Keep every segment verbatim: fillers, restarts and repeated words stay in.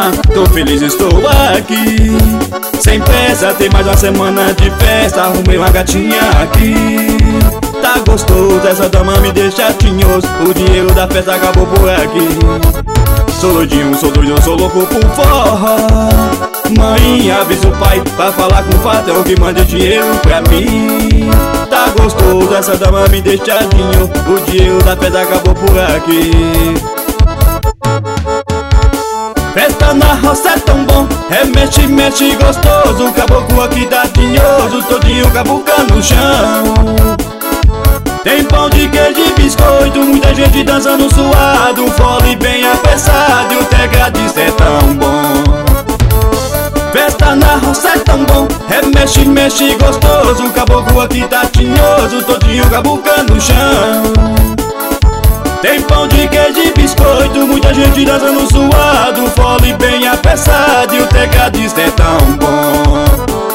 Ah, tô feliz, estou aqui. Sem pressa, tem mais uma semana de festa. Arrumei uma gatinha aqui. Tá gostoso, essa dama me deixa tinhoso. O dinheiro da festa acabou por aqui. Sou doidinho, sou doido, sou louco por forró. Mãe, avisa o pai pra falar com o patrão que mande dinheiro pra mim. Tá gostoso, essa dama me deixa tinhoso. O dinheiro da festa acabou por aqui. Festa na roça é tão bom, é mexe, mexe gostoso. O caboclo aqui tá tinhoso, todinho cabuca no chão. Tem pão de queijo e biscoito, muita gente dançando suado. Um fole bem apressado e o tecladista é tão bom. Festa na roça é tão bom, é mexe, mexe gostoso. O caboclo aqui tá tinhoso, todinho cabuca no chão. Tem pão de queijo e biscoito, muita gente dançando suado. Um fole bem apressado e o tecladista é tão bom.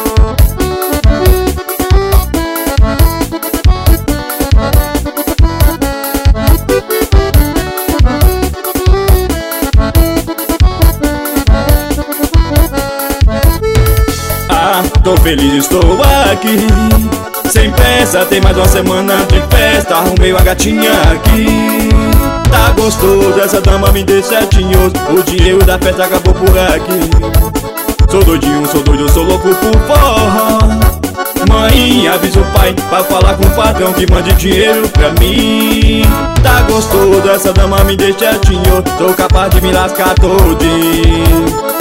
Ah, tô feliz, estou aqui. Sem pressa, tem mais uma semana de festa. Arrumei uma gatinha aqui. Tá gostoso, essa dama me deixa tinhoso. O dinheiro da festa acabou por aqui. Sou doidinho, sou doido, sou louco por forró. Mãe, avisa o pai pra falar com o patrão que mande dinheiro pra mim. Tá gostoso, essa dama me deixa tinhoso. Sou capaz de me lascar todinho.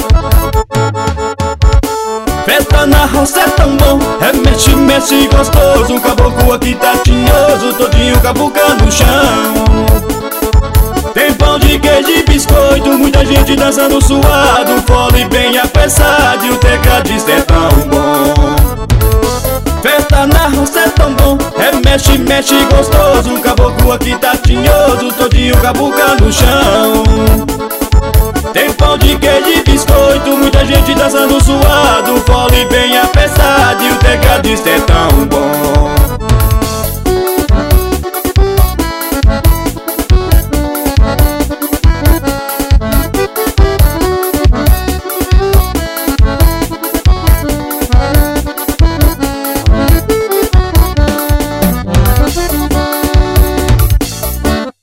Festa na roça é tão bom, é mexe, mexe gostoso. O caboclo aqui tá tinhoso, todinho cabuca no chão. Tem pão de queijo e biscoito, muita gente dançando suado. Um fole bem apressado e o tecladista é tão bom. Festa na roça é tão bom, é mexe, mexe gostoso. O caboclo aqui tá tinhoso, todinho cabuca no chão. Tem pão de queijo e biscoito, muita gente dançando suado. Um fole bem apressado e o tecladista é tão bom.